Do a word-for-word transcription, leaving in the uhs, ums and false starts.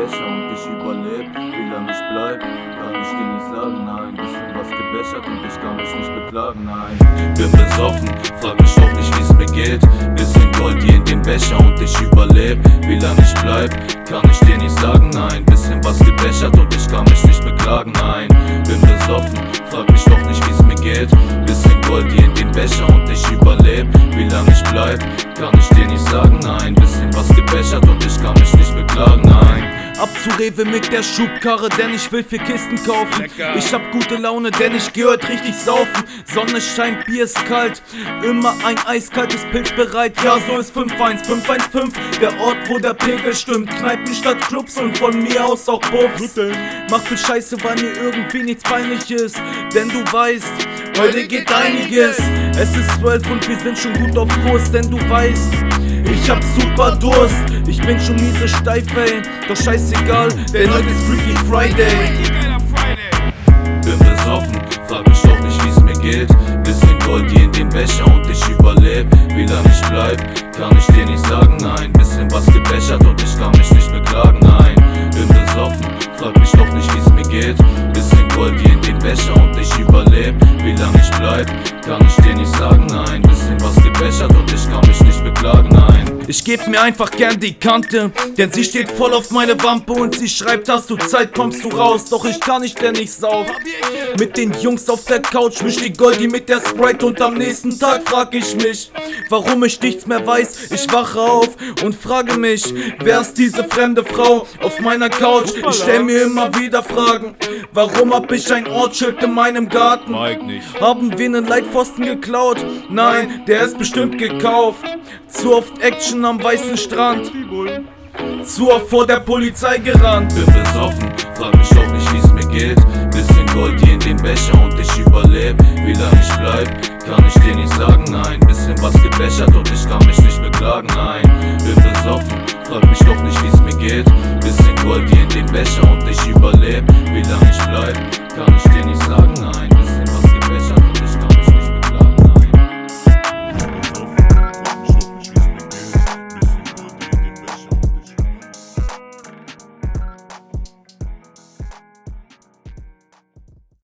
Becher und ich überleb. Wie lange ich bleib, kann ich dir nicht sagen, nein. Bisschen was gebechert und ich kann mich nicht beklagen, nein. Bin besoffen, frag mich doch nicht, wie's mir geht. Bisschen Gold hier in dem Becher und ich überleb. Wie lange ich bleib, kann ich dir nicht sagen, nein. Bisschen was gebechert und ich kann mich nicht beklagen, nein. Bin besoffen, frag mich doch nicht, wie's mir geht. Bisschen Gold hier in dem Becher und ich überleb. Wie lange ich bleib, kann ich dir nicht sagen, nein. Bisschen was gebechert und ich kann mich nicht beklagen, nein. Ab zu Rewe mit der Schubkarre, denn ich will vier Kisten kaufen. Lecker. Ich hab gute Laune, denn ich geh heute richtig saufen. Sonne scheint, Bier ist kalt, immer ein eiskaltes Pilz bereit. Ja, so ist fünf eins fünf eins fünf, der Ort, wo der Pegel stimmt. Kneipen statt Clubs und von mir aus auch Puffs. Mach viel Scheiße, weil mir irgendwie nichts peinlich ist, denn du weißt, heute geht einiges. Es ist zwölf und wir sind schon gut auf Kurs, denn du weißt, ich hab super Durst. Ich bin schon miese steif, ey, doch scheißegal, denn heute ist Freaky Friday. Bin besoffen, frag mich doch nicht, wie's mir geht. Bisschen Gold hier in dem Becher und ich überleb. Wie lange ich bleib, kann ich dir nicht sagen, nein. Bisschen was gebechert und ich kann mich nicht beklagen, nein. Bin besoffen, frag mich doch nicht, wie's mir geht. Bisschen Gold hier in dem Becher und ich überleb. Wie lange ich bleib, kann ich dir nicht sagen, nein. Bisschen was gebechert und ich kann mich nicht beklagen, nein. Ich geb mir einfach gern die Kante, denn sie steht voll auf meine Wampe und sie schreibt, hast du Zeit, kommst du raus. Doch ich kann nicht, denn ich sauf mit den Jungs auf der Couch, misch die Goldie mit der Sprite und am nächsten Tag frag ich mich, warum ich nichts mehr weiß. Ich wache auf und frage mich, wer ist diese fremde Frau auf meiner Couch? Ich stell mir immer wieder Fragen, warum hab ich ein Ortsschild in meinem Garten? Mike nicht. Haben wir einen Leitpfosten geklaut? Nein, der ist bestimmt gekauft. Zu oft Action am weißen Strand, zu oft vor der Polizei gerannt. Bin besoffen, frag mich doch nicht, wie's mir geht. Bisschen Gold hier in dem Becher und ich überleb. Wie lange ich bleib, kann ich dir nicht sagen, nein. Bisschen was gebechert und ich kann mich nicht beklagen, nein. Bin besoffen, frag mich doch nicht, wie's mir geht. Bisschen Gold hier in dem Becher und ich überleb. Wie lange ich bleib, kann ich dir nicht sagen, nein.